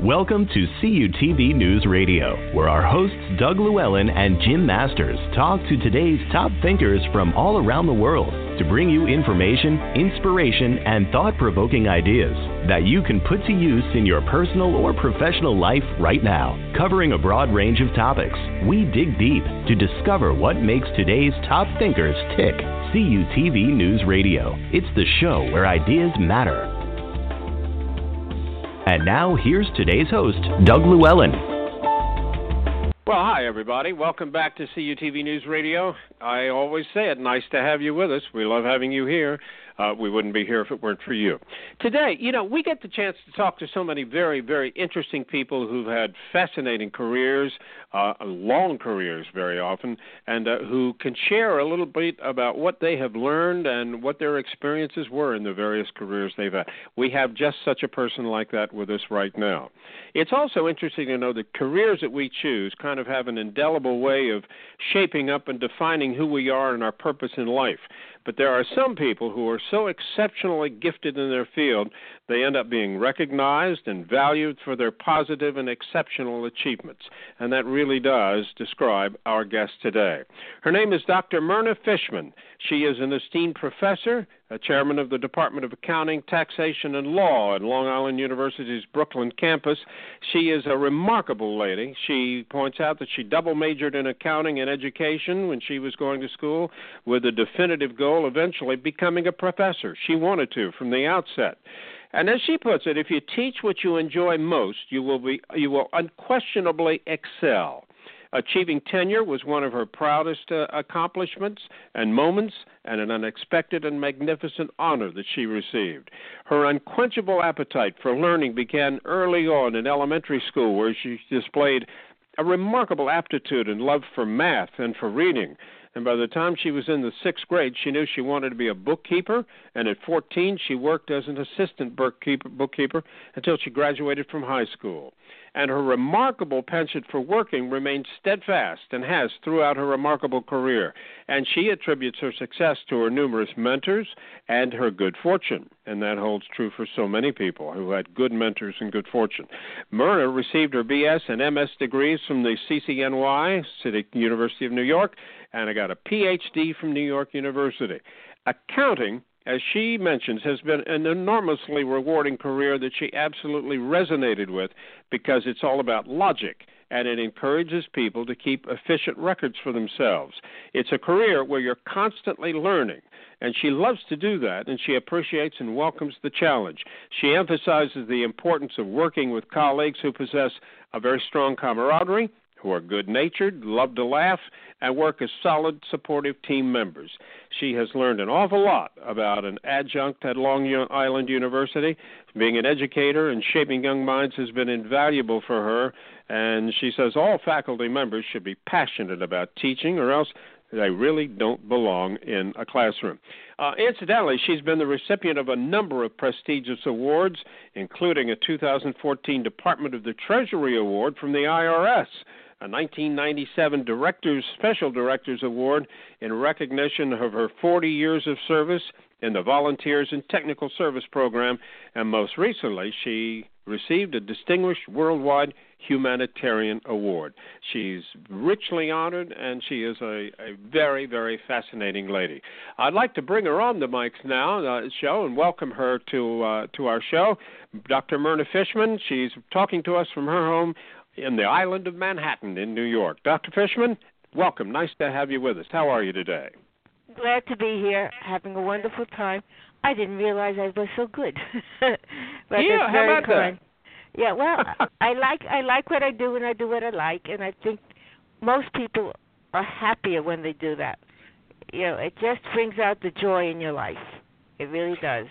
Welcome to CUTV News Radio, where our hosts Doug Llewellyn and Jim Masters talk to today's top thinkers from all around the world to bring you information, inspiration, and thought-provoking ideas that you can put to use in your personal or professional life right now. Covering a broad range of topics, we dig deep to discover what makes today's top thinkers tick. CUTV News Radio. It's the show where ideas matter. And now, here's today's host, Doug Llewellyn. Well, hi, everybody. Welcome back to CUTV News Radio. I always say it, nice to have you with us. We love having you here. We wouldn't be here if it weren't for you. Today, we get the chance to talk to so many very, very interesting people who've had fascinating careers, long careers very often, and who can share a little bit about what they have learned and what their experiences were in the various careers they've had. We have just such a person like that with us right now. It's also interesting to know that careers that we choose kind of have an indelible way of shaping up and defining who we are and our purpose in life. But there are some people who are so exceptionally gifted in their field, they end up being recognized and valued for their positive and exceptional achievements. And that really does describe our guest today. Her name is Dr. Myrna Fishman. She is an esteemed professor, a chairman of the Department of Accounting, Taxation, and Law at Long Island University's Brooklyn campus. She is a remarkable lady. She points out that she double majored in accounting and education when she was going to school, with a definitive goal eventually becoming a professor. She wanted to from the outset. And as she puts it, if you teach what you enjoy most, you will unquestionably excel. Achieving tenure was one of her proudest accomplishments and moments, and an unexpected and magnificent honor that she received. Her unquenchable appetite for learning began early on in elementary school, where she displayed a remarkable aptitude and love for math and for reading. And by the time she was in the 6th grade, she knew she wanted to be a bookkeeper, and at 14, she worked as an assistant bookkeeper until she graduated from high school. And her remarkable penchant for working remained steadfast and has throughout her remarkable career. And she attributes her success to her numerous mentors and her good fortune. And that holds true for so many people who had good mentors and good fortune. Myrna received her BS and MS degrees from the CCNY, City University of New York, and I got a PhD from New York University. Accounting, as she mentions, has been an enormously rewarding career that she absolutely resonated with, because it's all about logic, and it encourages people to keep efficient records for themselves. It's a career where you're constantly learning, and she loves to do that, and she appreciates and welcomes the challenge. She emphasizes the importance of working with colleagues who possess a very strong camaraderie, who are good-natured, love to laugh, and work as solid, supportive team members. She has learned an awful lot about an adjunct at Long Island University. Being an educator and shaping young minds has been invaluable for her, and she says all faculty members should be passionate about teaching, or else they really don't belong in a classroom. Incidentally, she's been the recipient of a number of prestigious awards, including a 2014 Department of the Treasury Award from the IRS, a 1997 Special Directors Award in recognition of her 40 years of service in the Volunteers and Technical Service Program, and most recently, she received a Distinguished Worldwide Humanitarian Award. She's richly honored, and she is a very, very fascinating lady. I'd like to bring her on the mics now, show, and welcome her to our show. Dr. Myrna Fishman, she's talking to us from her home in the island of Manhattan in New York. Dr. Fishman, welcome. Nice to have you with us. How are you today? Glad to be here, having a wonderful time. I didn't realize I was so good. But yeah, how about that? Yeah, well, I like what I do, and I do what I like, and I think most people are happier when they do that. It just brings out the joy in your life. It really does.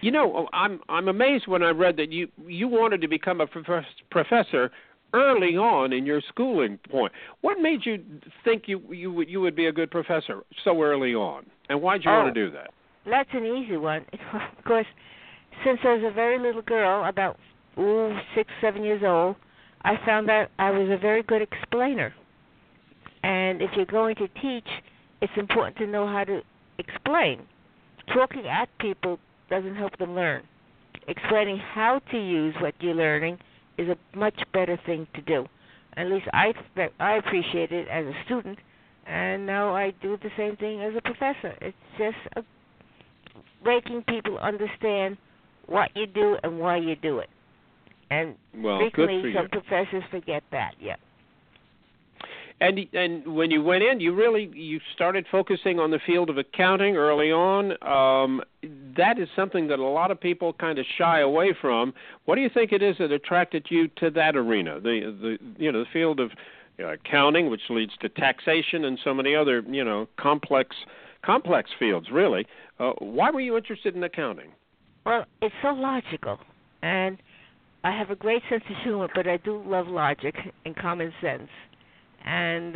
I'm amazed when I read that you wanted to become a professor early on in your schooling point. What made you think you would be a good professor so early on, and why did you want to do that? That's an easy one. Of course, since I was a very little girl, about 6, 7 years old, I found that I was a very good explainer. And if you're going to teach, it's important to know how to explain. Talking at people doesn't help them learn. Explaining how to use what you're learning is a much better thing to do. At least I appreciate it as a student, and now I do the same thing as a professor. It's just making people understand what you do and why you do it. And frequently some professors forget that, yeah. And when you went in, you started focusing on the field of accounting early on. That is something that a lot of people kind of shy away from. What do you think it is that attracted you to that arena, the field of accounting, which leads to taxation and so many other complex fields? Really, why were you interested in accounting? Well, it's so logical, and I have a great sense of humor, but I do love logic and common sense. And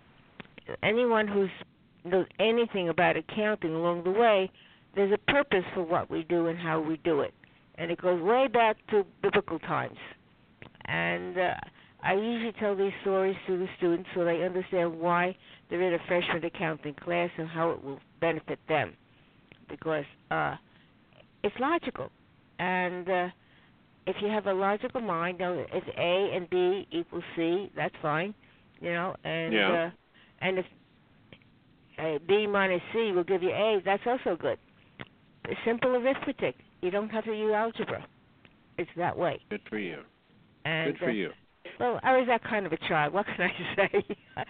anyone who knows anything about accounting along the way, there's a purpose for what we do and how we do it. And it goes way back to biblical times. And I usually tell these stories to the students so they understand why they're in a freshman accounting class and how it will benefit them. Because it's logical. And if you have a logical mind, if A and B equals C, that's fine. And if B minus C will give you A, that's also good. Simple arithmetic. You don't have to use algebra. It's that way. Good for you. And, good for you. Well, I was that kind of a child. What can I say?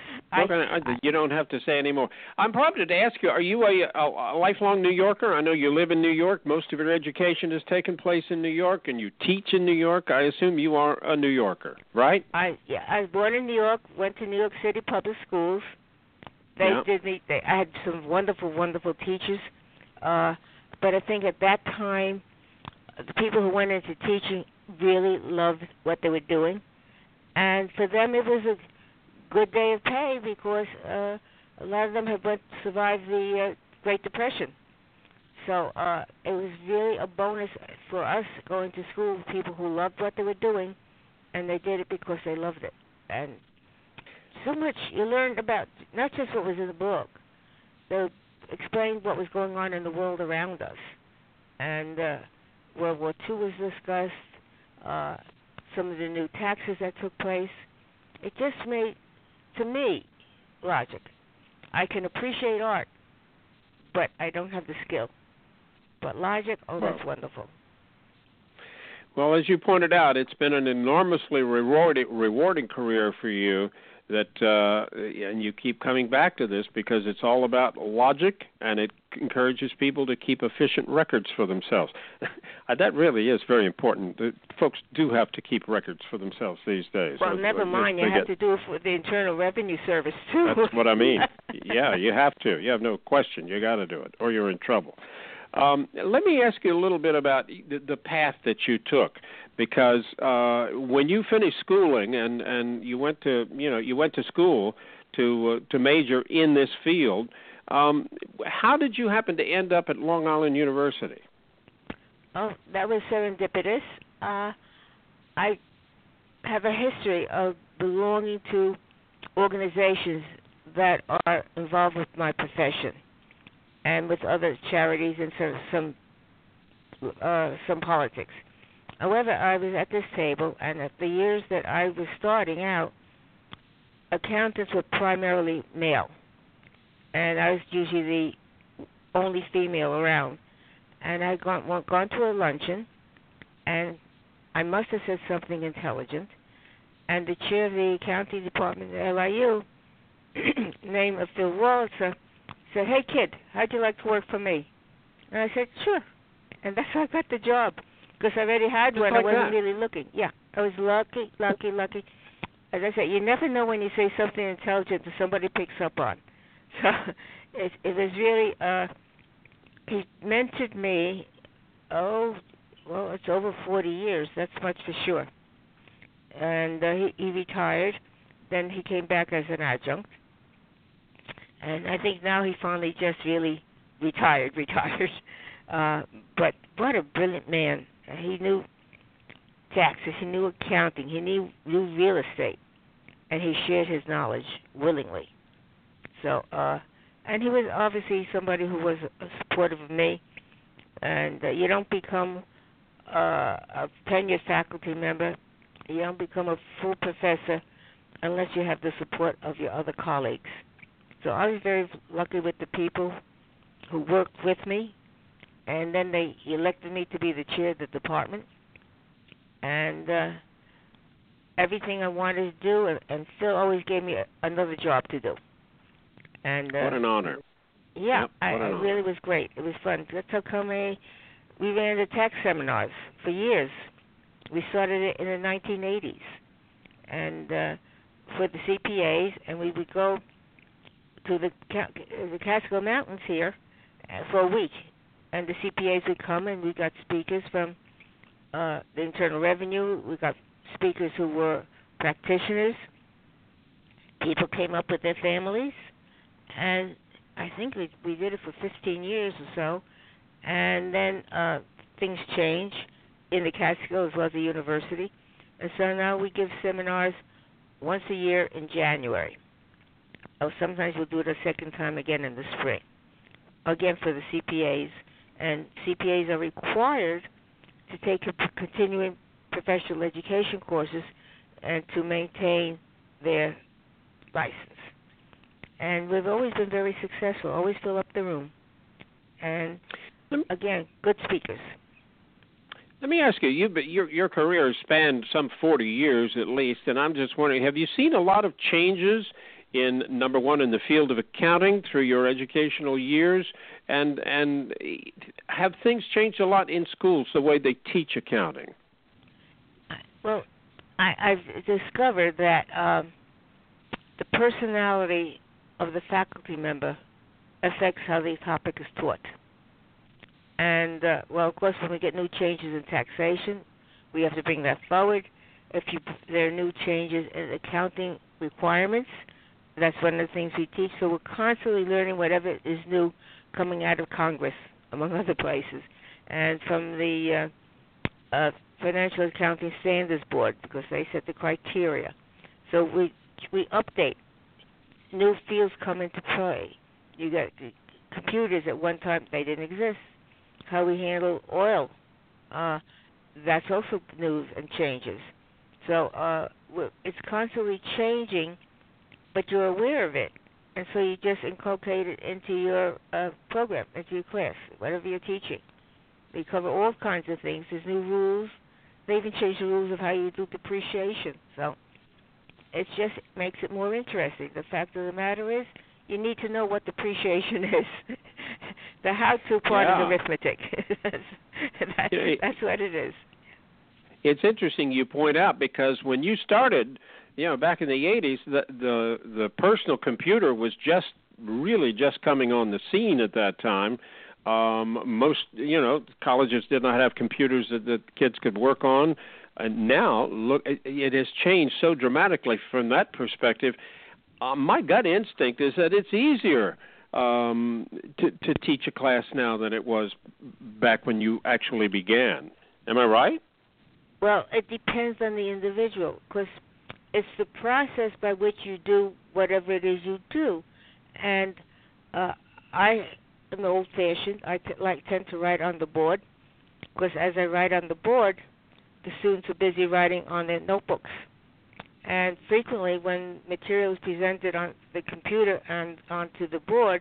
You don't have to say anymore. I'm prompted to ask you, are you a lifelong New Yorker? I know you live in New York. Most of your education has taken place in New York, and you teach in New York. I assume you are a New Yorker, right? I was born in New York, went to New York City public schools. I had some wonderful, wonderful teachers. But I think at that time, the people who went into teaching really loved what they were doing. And for them, it was a good day of pay because a lot of them had survived the Great Depression. So it was really a bonus for us going to school with people who loved what they were doing, and they did it because they loved it. And so much you learned about not just what was in the book. They explained what was going on in the world around us. And World War II was discussed. Some of the new taxes that took place. It just made, to me, logic. I can appreciate art, but I don't have the skill. But logic, that's wonderful. Well, as you pointed out, it's been an enormously rewarding career for you. And you keep coming back to this because it's all about logic, and it encourages people to keep efficient records for themselves. That really is very important. Folks do have to keep records for themselves these days. Well, never mind. You have to do it for the Internal Revenue Service, too. That's what I mean. Yeah, you have to. You have no question. You got to do it, or you're in trouble. Let me ask you a little bit about the path that you took, because when you finished schooling and you went to school to major in this field, how did you happen to end up at Long Island University? Oh, that was serendipitous. I have a history of belonging to organizations that are involved with my profession, and with other charities and some politics. However, I was at this table, and at the years that I was starting out, accountants were primarily male, and I was usually the only female around. And I'd gone to a luncheon, and I must have said something intelligent, and the chair of the accounting department at LIU, name of Phil Wurlitzer, said, "Hey, kid, how'd you like to work for me?" And I said, "Sure." And that's how I got the job, because I already had one. I wasn't really looking. Yeah, I was lucky. As I said, you never know when you say something intelligent that somebody picks up on. So it was really, he mentored me, it's over 40 years. That's much for sure. And he retired. Then he came back as an adjunct. And I think now he finally just really retired. But what a brilliant man. He knew taxes, he knew accounting, he knew real estate, and he shared his knowledge willingly. So, and he was obviously somebody who was supportive of me. And you don't become a tenured faculty member You don't become a full professor unless you have the support of your other colleagues. So I was very lucky with the people who worked with me, and then they elected me to be the chair of the department. And everything I wanted to do, and Phil always gave me another job to do. And what an honor. Yeah, yep, it really was great. It was fun. That's how come we ran the tax seminars for years. We started it in the 1980s, and for the CPAs, and we would go to the Catskill Mountains here for a week, and the CPAs would come, and we got speakers from the Internal Revenue. We got speakers who were practitioners. People came up with their families, and I think we did it for 15 years or so, and then things changed in the Catskill as well as the university, and so now we give seminars once a year in January. Oh, sometimes we'll do it a second time again in the spring, again for the CPAs, and CPAs are required to take continuing professional education courses and to maintain their license. And we've always been very successful, always fill up the room. And, again, good speakers. Let me ask you, your career has spanned some 40 years at least, and I'm just wondering, have you seen a lot of changes in, number one, in the field of accounting through your educational years, and have things changed a lot in schools, the way they teach accounting? Well, I've discovered that the personality of the faculty member affects how the topic is taught. And, well, of course, when we get new changes in taxation, we have to bring that forward. If there are new changes in accounting requirements, that's one of the things we teach. So we're constantly learning whatever is new coming out of Congress, among other places, and from the Financial Accounting Standards Board, because they set the criteria. So we update. New fields come into play. You got computers at one time, they didn't exist. How we handle oil, that's also news and changes. So it's constantly changing, but you're aware of it. And so you just inculcate it into your program, into your class, whatever you're teaching. They cover all kinds of things. There's new rules. They even change the rules of how you do depreciation. So it just makes it more interesting. The fact of the matter is, you need to know what depreciation is. The how-to part is arithmetic. That's what it is. It's interesting you point out, because when you started, back in the 80s, the personal computer was really just coming on the scene at that time. Most, colleges did not have computers that kids could work on. And now, look, it has changed so dramatically from that perspective. My gut instinct is that it's easier to teach a class now than it was back when you actually began. Am I right? Well, it depends on the individual, because it's the process by which you do whatever it is you do. And I am old-fashioned. I tend to write on the board, because as I write on the board, the students are busy writing on their notebooks. And frequently, when material is presented on the computer and onto the board,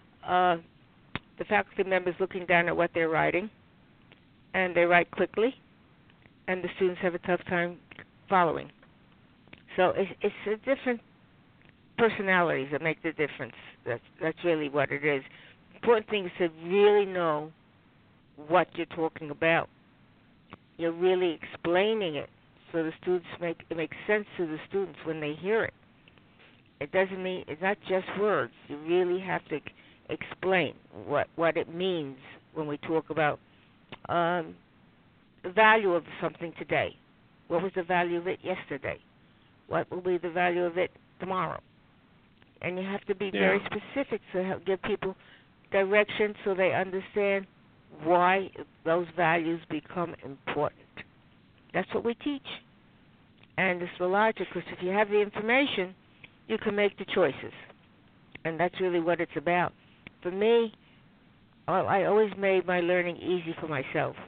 the faculty member is looking down at what they're writing, and they write quickly, and the students have a tough time following. So it's the different personalities that make the difference. That's really what it is. The important thing is to really know what you're talking about. You're really explaining it, so the students it makes sense to the students when they hear it. It doesn't mean it's not just words. You really have to explain what it means when we talk about the value of something today. What was the value of it yesterday? What will be the value of it tomorrow? And you have to be very specific to help give people direction so they understand why those values become important. That's what we teach. And it's the logic, because if you have the information, you can make the choices. And that's really what it's about. For me, I always made my learning easy for myself.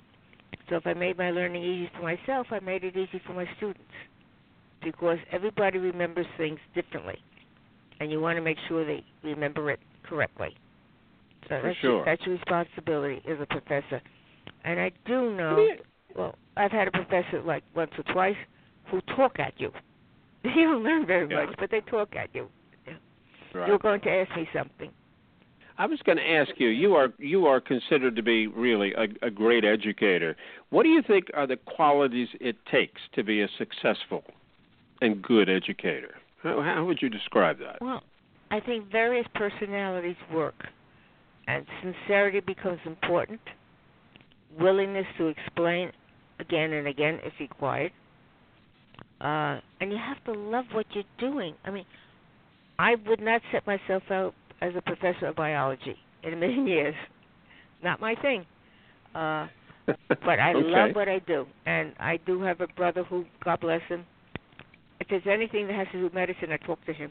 So if I made my learning easy for myself, I made it easy for my students, because everybody remembers things differently, and you want to make sure they remember it correctly. So that's your responsibility as a professor. And I do know, well, I've had a professor like once or twice who talk at you. You don't learn very much, but they talk at you. Right. You're going to ask me something. I was going to ask you. You are considered to be really a great educator. What do you think are the qualities it takes to be a successful and good educator? How would you describe that? Well, I think various personalities work, and sincerity becomes important. Willingness to explain again and again if required. And you have to love what you're doing. I mean, I would not set myself out as a professor of biology in a million years. Not my thing. But I love what I do. And I do have a brother who, God bless him, if there's anything that has to do with medicine, I talk to him.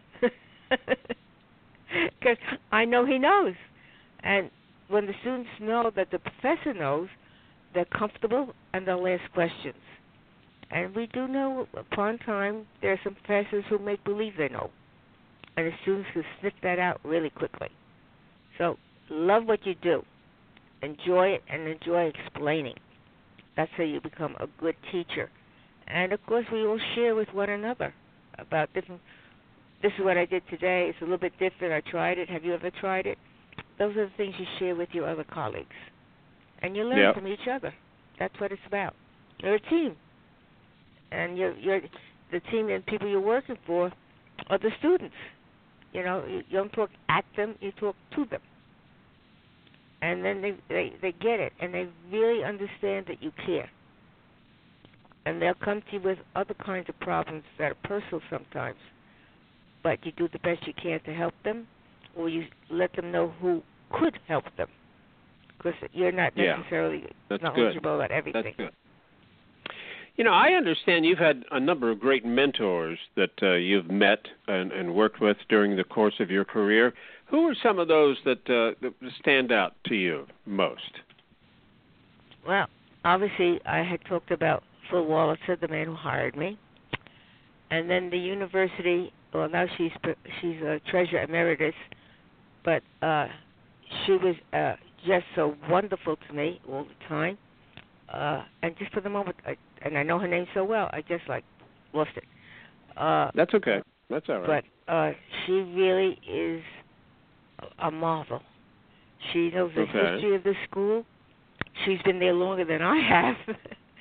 Because I know he knows. And when the students know that the professor knows, they're comfortable and they'll ask questions. And we do know upon time there are some professors who make believe they know. And the students can sniff that out really quickly. So love what you do. Enjoy it and enjoy explaining. That's how you become a good teacher. And, of course, we all share with one another about different. This is what I did today. It's a little bit different. I tried it. Have you ever tried it? Those are the things you share with your other colleagues. And you learn from each other. That's what it's about. You're a team. And you're the team and people you're working for are the students. You know, you don't talk at them, you talk to them. And then they get it, and they really understand that you care. And they'll come to you with other kinds of problems that are personal sometimes. But you do the best you can to help them, or you let them know who could help them. Because you're not necessarily knowledgeable about everything. That's good. You know, I understand you've had a number of great mentors that you've met and worked with during the course of your career. Who are some of those that stand out to you most? Well, obviously, I had talked about Phil Wolitzer, the man who hired me. And then the university, well, now she's a treasurer emeritus, but she was just so wonderful to me all the time. And just for the moment, and I know her name so well, I just, lost it. That's okay. That's all right. But she really is a marvel. She knows the history of the school. She's been there longer than I have.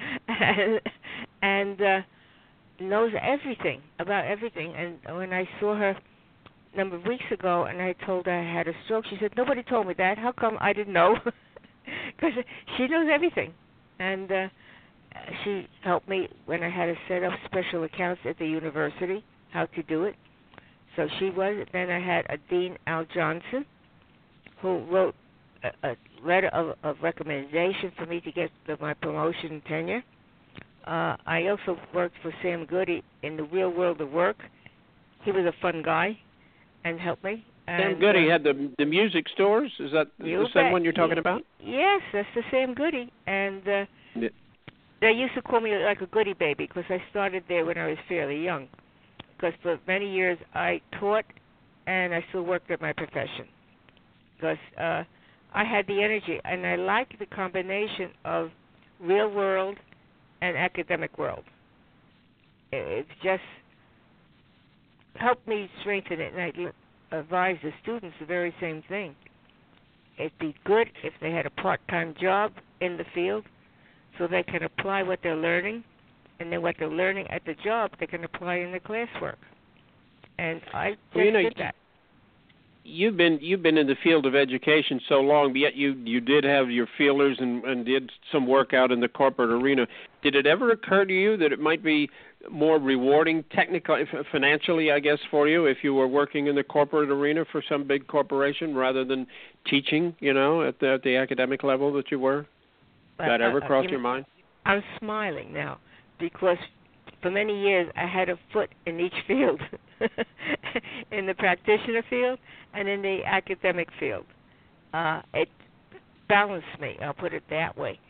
and knows everything, about everything. And when I saw her a number of weeks ago and I told her I had a stroke, she said, "Nobody told me that. How come I didn't know?" Because she knows everything. And she helped me when I had to set up special accounts at the university, how to do it. So she was. Then I had a Dean, Al Johnson, who wrote a letter of recommendation for me to get my promotion and tenure. I also worked for Sam Goody in the real world of work. He was a fun guy and helped me. Sam Goody had the music stores? Is that the same one you're talking about? Yes, that's the Sam Goody. And they used to call me like a goody baby because I started there when I was fairly young. Because for many years I taught and I still worked at my profession. Because I had the energy and I liked the combination of real world and academic world. It just helped me strengthen it, and I advise the students the very same thing. It'd be good if they had a part-time job in the field so they can apply what they're learning, and then what they're learning at the job they can apply in the classwork. And I just did that. You've been in the field of education so long, but yet you did have your feelers and did some work out in the corporate arena. Did it ever occur to you that it might be more rewarding technically, financially, I guess, for you if you were working in the corporate arena for some big corporation rather than teaching, at the academic level that you were? Did that ever cross your mind? I'm smiling now because for many years I had a foot in each field, in the practitioner field and in the academic field. It balanced me, I'll put it that way.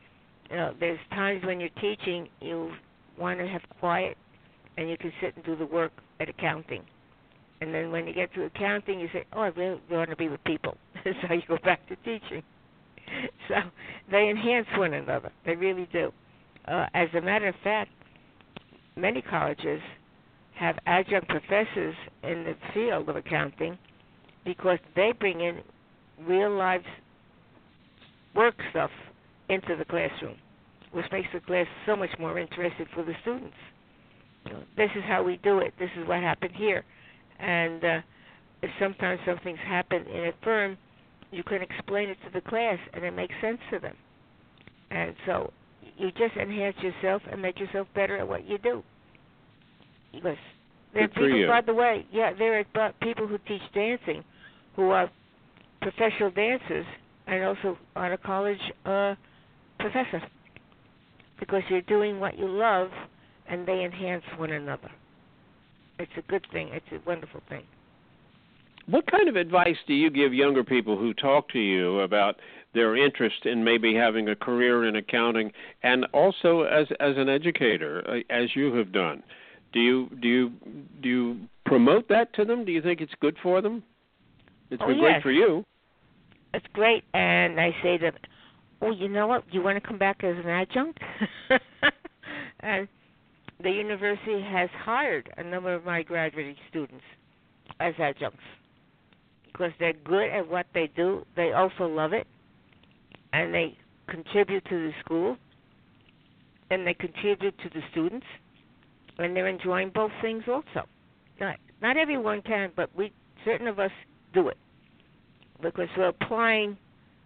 There's times when you're teaching, you want to have quiet, and you can sit and do the work at accounting. And then when you get to accounting, you say, oh, I really want to be with people. So you go back to teaching. So they enhance one another. They really do. As a matter of fact, many colleges have adjunct professors in the field of accounting because they bring in real-life work stuff into the classroom, which makes the class so much more interesting for the students. This is how we do it. This is what happened here. And if sometimes something's happened in a firm, you can explain it to the class, and it makes sense to them. And so you just enhance yourself and make yourself better at what you do. Because there are people, by the way, there are people who teach dancing who are professional dancers and also are a college professor, because you're doing what you love and they enhance one another. It's a good thing. It's a wonderful thing. What kind of advice do you give younger people who talk to you about their interest in maybe having a career in accounting, and also as an educator, as you have done? Do you promote that to them? Do you think it's good for them? It's been great for you. It's great, and I say to them, oh, you know what? You want to come back as an adjunct? And the university has hired a number of my graduating students as adjuncts because they're good at what they do. They also love it, and they contribute to the school, and they contribute to the students, and they're enjoying both things also. Not everyone can, but certain of us do it because we're applying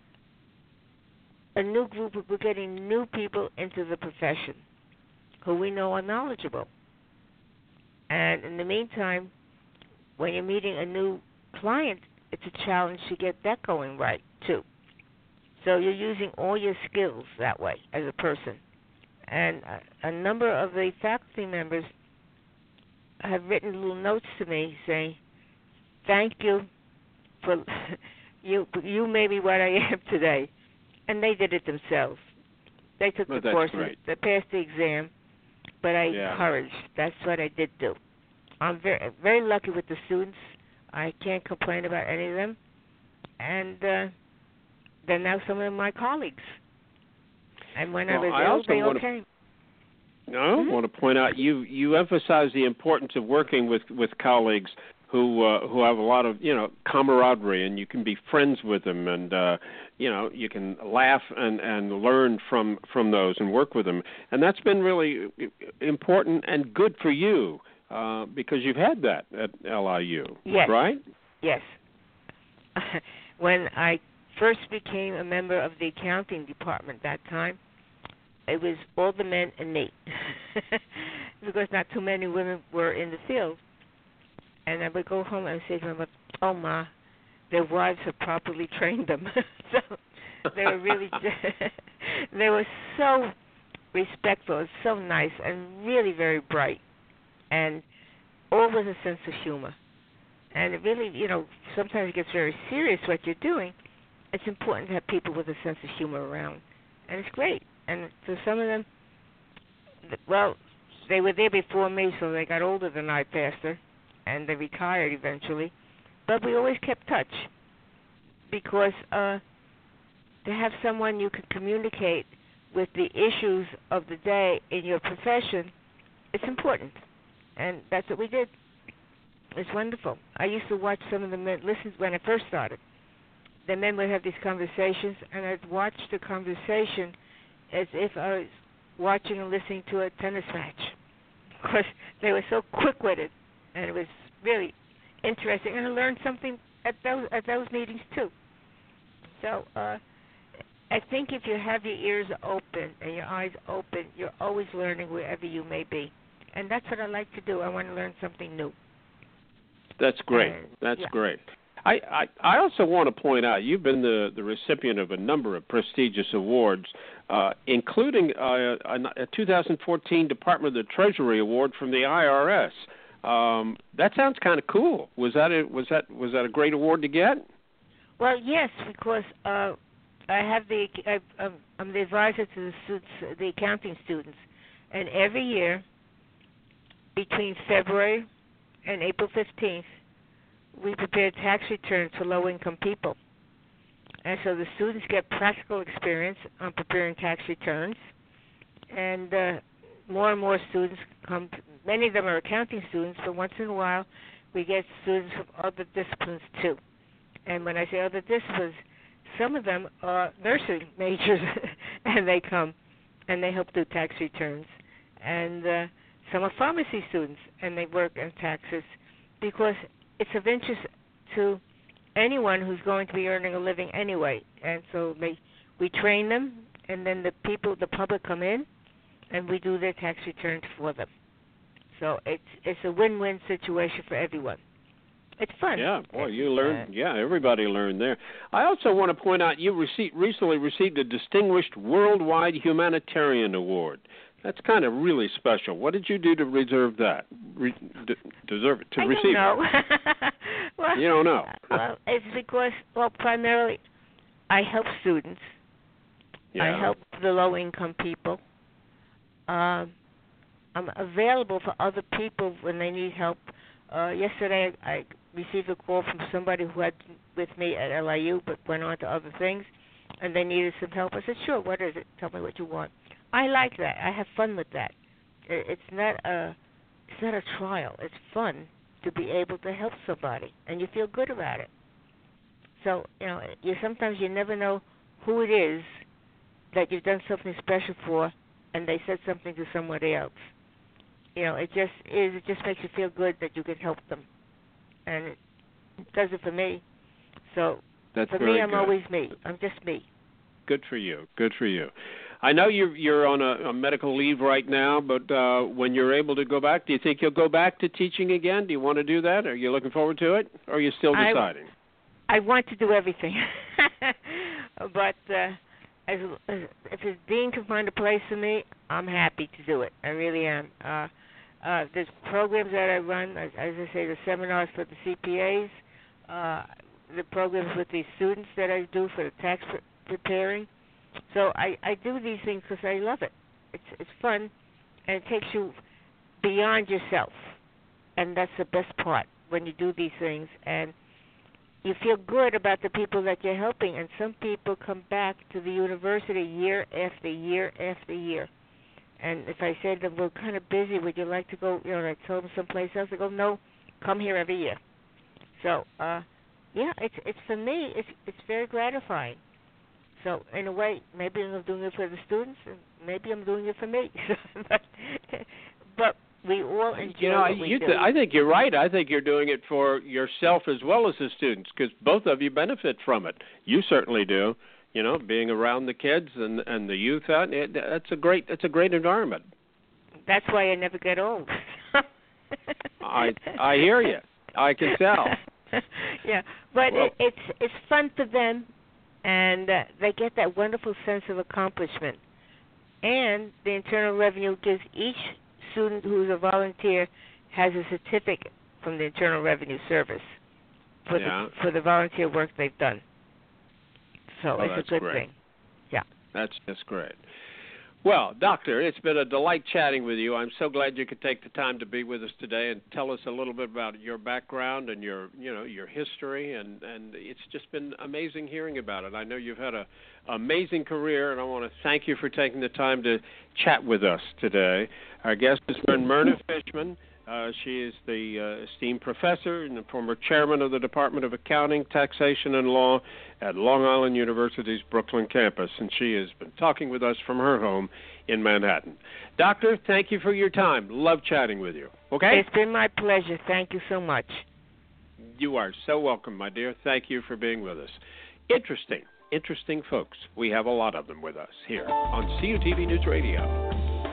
a new group. We're getting new people into the profession who we know are knowledgeable. And in the meantime, when you're meeting a new client, it's a challenge to get that going right, too. So you're using all your skills that way as a person. And a number of the faculty members have written little notes to me saying, thank you for you made me what I am today. And they did it themselves. They took the courses, they passed the exam, but I encouraged. That's what I did do. I'm very, very lucky with the students. I can't complain about any of them. And they're now some of my colleagues. And when I was ill, they all came. I want to point out you emphasize the importance of working with colleagues who have a lot of camaraderie, and you can be friends with them, and you can laugh and learn from those and work with them, and that's been really important and good for you because you've had that at LIU, right? Yes. When I first became a member of the accounting department that time, it was all the men and me because not too many women were in the field. And I would go home and say to them, oh, Ma, their wives have properly trained them. So they were really, they were so respectful and so nice and really very bright. And all with a sense of humor. And it really, sometimes it gets very serious what you're doing. It's important to have people with a sense of humor around. And it's great. And for some of them, they were there before me, so they got older than I, Pastor. And they retired eventually. But we always kept touch because to have someone you can communicate with the issues of the day in your profession, it's important. And that's what we did. It's wonderful. I used to watch some of the men, listen when I first started. The men would have these conversations, and I'd watch the conversation as if I was watching and listening to a tennis match because they were so quick-witted. And it was really interesting, and I learned something at those meetings too. So I think if you have your ears open and your eyes open, you're always learning wherever you may be, and that's what I like to do. I want to learn something new. That's great. That's great. I also want to point out you've been the recipient of a number of prestigious awards, including a 2014 Department of the Treasury Award from the IRS. That sounds kind of cool. Was that a great award to get? Well, yes, because I'm the advisor to the accounting students, and every year between February and April 15th, we prepare tax returns for low-income people. And so the students get practical experience on preparing tax returns, and more and more students come. Many of them are accounting students, but once in a while we get students from other disciplines too. And when I say other disciplines, some of them are nursing majors, and they come and they help do tax returns. And some are pharmacy students, and they work in taxes because it's of interest to anyone who's going to be earning a living anyway. And so we train them, and then the public come in, and we do their tax returns for them. So it's a win-win situation for everyone. It's fun. Yeah, boy, you learned. Yeah, everybody learned there. I also want to point out you recently received a distinguished worldwide humanitarian award. That's kind of really special. What did you do to deserve that? Deserve it to receive I don't know. Well, you don't know. Well, it's because, primarily, I help students. Yeah. I help the low-income people. I'm available for other people when they need help. Yesterday, I received a call from somebody who had been with me at LIU but went on to other things, and they needed some help. I said, sure, what is it? Tell me what you want. I like that. I have fun with that. It's not a trial. It's fun to be able to help somebody, and you feel good about it. So, sometimes you never know who it is that you've done something special for, and they said something to somebody else. It just makes you feel good that you can help them, and it does it for me. So that's for very me, I'm good. Always me. I'm just me. Good for you. Good for you. I know you're on a medical leave right now, but when you're able to go back, do you think you'll go back to teaching again? Do you want to do that? Are you looking forward to it, or are you still deciding? I want to do everything, but if the dean can find a place for me, I'm happy to do it. I really am. There's programs that I run, as I say, the seminars for the CPAs, the programs with the students that I do for the tax preparing. So I do these things because I love it. It's fun, and it takes you beyond yourself, and that's the best part when you do these things. And you feel good about the people that you're helping, and some people come back to the university year after year after year. And if I say to them, we're kind of busy, would you like to go, I tell them someplace else, they go, no, come here every year. So, it's for me, it's very gratifying. So, in a way, maybe I'm doing it for the students, and maybe I'm doing it for me. But we all enjoy what we do. I think you're right. I think you're doing it for yourself as well as the students, because both of you benefit from it. You certainly do. Being around the kids and the youth, that's a great environment. That's why I never get old. I hear you. I can tell. Yeah, but it's fun for them, and they get that wonderful sense of accomplishment. And the Internal Revenue gives each student who's a volunteer has a certificate from the Internal Revenue Service for the volunteer work they've done. So it's a good thing. Yeah. That's great. Well, Doctor, it's been a delight chatting with you. I'm so glad you could take the time to be with us today and tell us a little bit about your background and your history, and it's just been amazing hearing about it. I know you've had an amazing career, and I want to thank you for taking the time to chat with us today. Our guest is Myrna Fishman. She is the esteemed professor and the former chairman of the Department of Accounting, Taxation, and Law at Long Island University's Brooklyn campus, and she has been talking with us from her home in Manhattan. Doctor, thank you for your time. Love chatting with you. Okay? It's been my pleasure. Thank you so much. You are so welcome, my dear. Thank you for being with us. Interesting folks. We have a lot of them with us here on CUTV News Radio.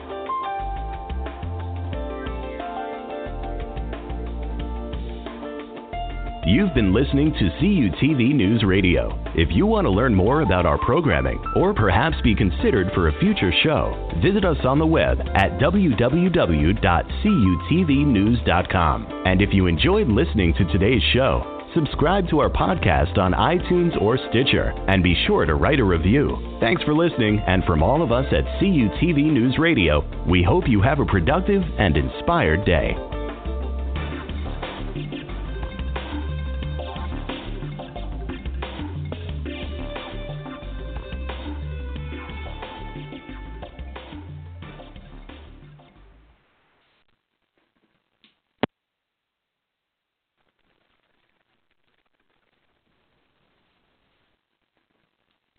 You've been listening to CUTV News Radio. If you want to learn more about our programming or perhaps be considered for a future show, visit us on the web at www.cutvnews.com. And if you enjoyed listening to today's show, Subscribe to our podcast on iTunes or Stitcher, and be sure to write a review. Thanks for listening, and from all of us at CUTV News Radio, we hope you have a productive and inspired day.